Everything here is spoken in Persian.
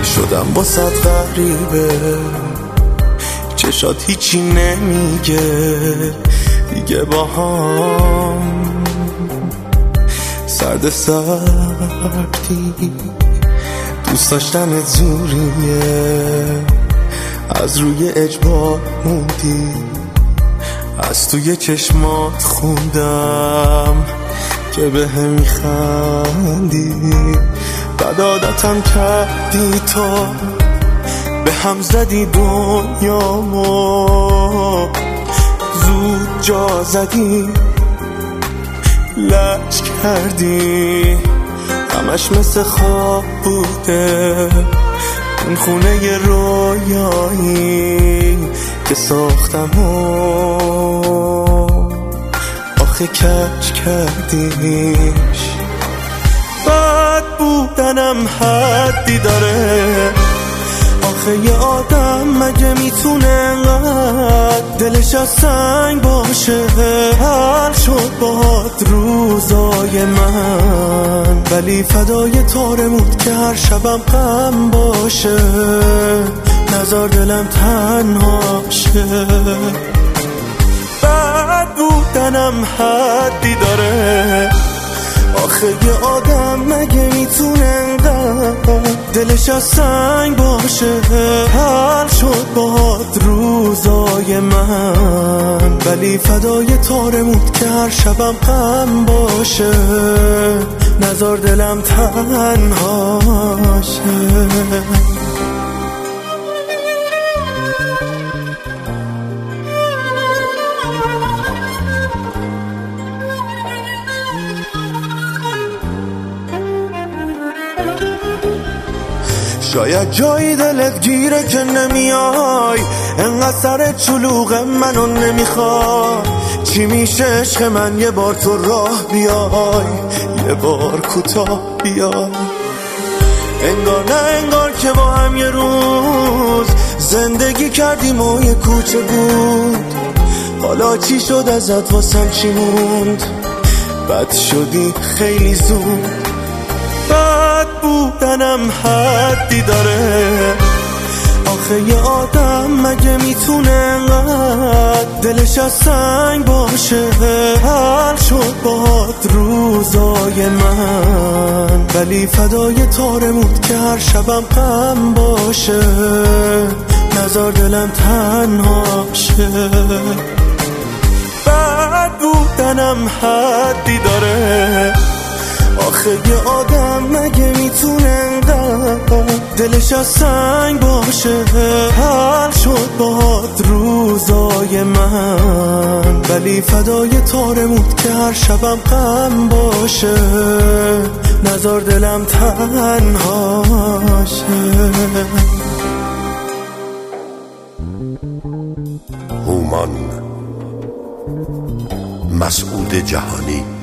شدم با صد غریبه، چشات هیچی نمیگه دیگه باهام سرد سردی، دوست داشتن زوریه، از روی اجبار موندی، از توی چشمات خوندم که به هم میخندی، بد عادتم کردی تا به هم زدی دنیامو، زود جا زدی لج کردی، همش مثل خواب بوده اون خونه رویایی که ساختم و آخه کج کردیش. بد بودنم حدی داره، آخه یه آدم مگه میتونه انقدر دلش از سنگ باشه؟ حل شد باهات روزای من، ولی فدای تارمود که هر شبم غم باشه، نذار دلم تنها شه. بد بودنم حدی داره، آخه یه آدم مگه میتونه انقدر دلش از سنگ باشه؟ حل شد باهات روزای من، ولی فدای تارمود که هر شبم غم باشه، نذار دلم تنها شه. شاید جایی دلت گیره که نمیای، انقدر سر چلوغ منو نمیخوای. چی میشه عشق من یه بار تو راه بیای، یه بار کوتاه بیای. انگار نه انگار که با هم یه روز زندگی کردیم و یه کوچه بود. حالا چی شد ازت واسم چی موند؟ بد شدی خیلی زود. بد بودنم حدی داره، آخه یه آدم مگه میتونه انقدر دلش از سنگ باشه؟ حل شد باهات روزای من، ولی فدای تارمود که هر شبم غم باشه، نذار دلم تنها شه. بد بودنم حدی داره، آخه یه آدم مگه میتونه انقدر دلش از سنگ باشه؟ حل شد باهات روزای من، ولی فدای تارمود که هر شبم غم باشه، نذار دلم تنها شه. هومان مسعود جهانی.